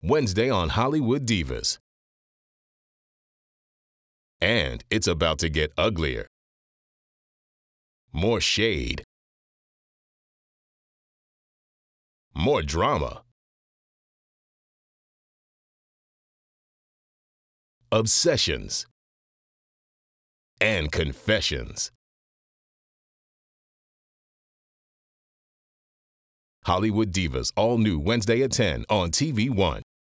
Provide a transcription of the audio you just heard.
Wednesday on Hollywood Divas. And it's about to get uglier. More shade. More drama. Obsessions. And confessions. Hollywood Divas, all new Wednesday at 10 on TV One.